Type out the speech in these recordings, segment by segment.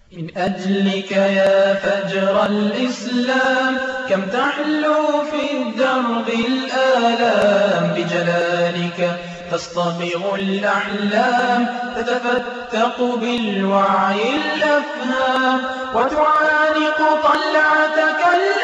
من أجلك يا فجر الإسلام كم تحلو في الدرب الآلام، بجلالك تصطبغ الأحلام، تتفتق بالوعي الأفهام، وتعانق طلعتك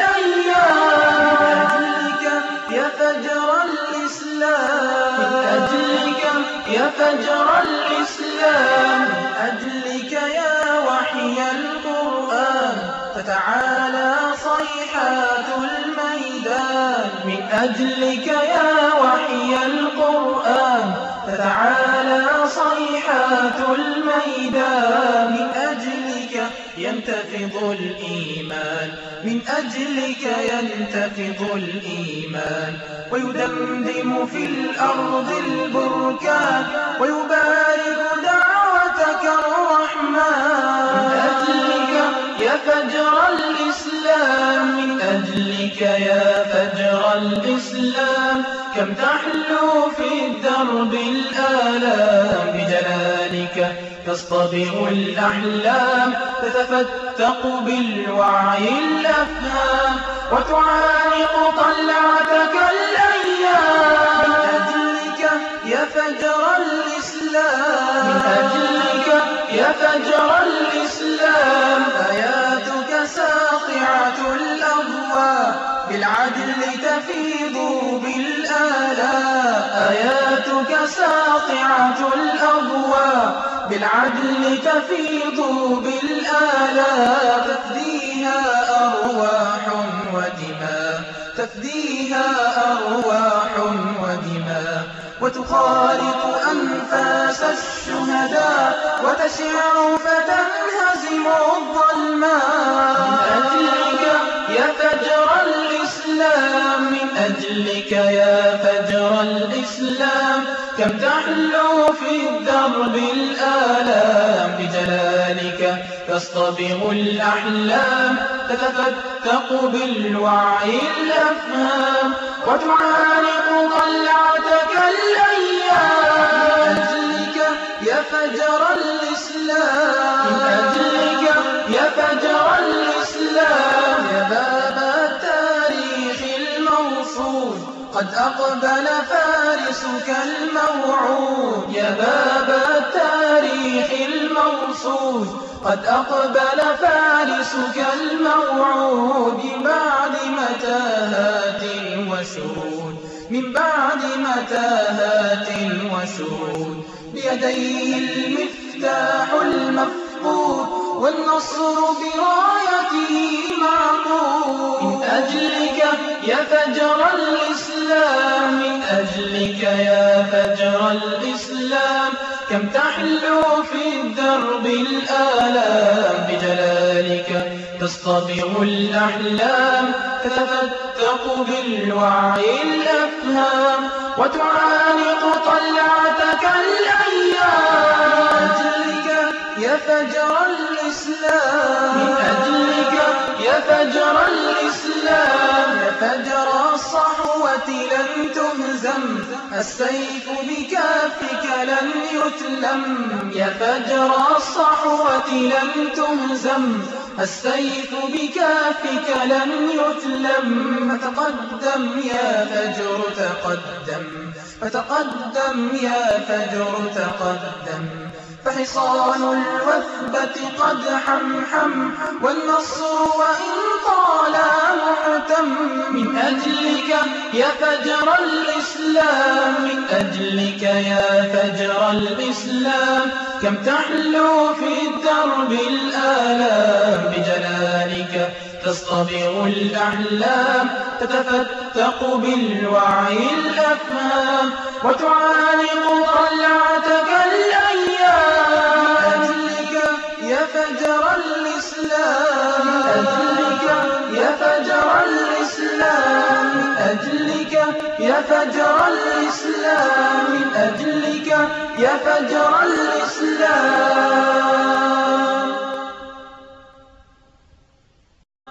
الأيام. من أجلك يا فجر الإسلام، من أجلك يا فجر الإسلام، من أجلك يا وحي القرآن تتعالى صيحات الميدان. من أجلك يا وحي القرآن تتعالى صيحات الميدان. من أجلك ينتفض الإيمان، من أجلك ينتفض الإيمان، ويدمدم في الأرض البركان، ويبارك دعوتك الرحمن. من أجلك يا فجر الإسلام، من أجلك يا فجر الإسلام كم تحلو في الدرب الآلام، بجلالك تصطبغ الأحلام، تتفتق بالوعي الأفهام، وتعانق طلعتك الأيام. من أجلك يا فجر الإسلام، من أجلك يا فجر الإسلام، آياتك ساطعة الأضواء، بالعدل تفيض بالآلاء. آياتك ساطعة الأضواء، بالعدل تفيض بالآلاء. تفديها أرواح ودماء، تفديها أرواح ودماء، وتخالط أنفاس الشهداء، وتشع فتنهزم الظلماء. من أجلك يا فجر الإسلام، من أجلك يا فجر الإسلام كم تحلو في الدرب الآلام، بجلالك تصطبغ الأحلام، تتفتق بالوعي الأفهام، وتعانق طلعتك الأيام. من أجلك يا فجر الإسلام، من أجلك يا فجر الإسلام، يا باب التاريخ الموصول قد أقبل فارسك الموعود. يا باب التاريخ الموصول قد أقبل فارسك الموعود، من بعد متاهات وشهود، من بعد متاهات وشهود، بيديه المفتاح المفقود، والنصر برايته معقود. من أجلك يا فجر الإسلام، من أجلك يا فجر الإسلام كم تحلو في الدرب الآلام، بجلالك تصطبغ الأحلام، تتفتق بالوعي الأفهام، وتعانق طلعتك الأيام. من أجلك يا فجر الإسلام، من أجلك يا فجر الإسلام، يا فجر الصحوة لن تهزم، السيف بكافك لن يتلم. يا فجر الصحوة لن تهزم، السيف بكافك لن يتلم. فتقدم يا فجر تقدم، فتقدم يا فجر تقدم، فحصان الوثبة قد حمحم، والنصر وإن طال محتم. من أجلك يا فجر الإسلام، من أجلك يا فجر الإسلام كم تحلو في الدرب الآلام، بجلالك تصطبغ الأحلام، تتفتق بالوعي الأفهام، وتعانق طلعتك الأيام. من أجلك يا فجر الإسلام، من أجلك يا فجر الإسلام، من أجلك يا فجر الإسلام، من أجلك يا فجر الإسلام.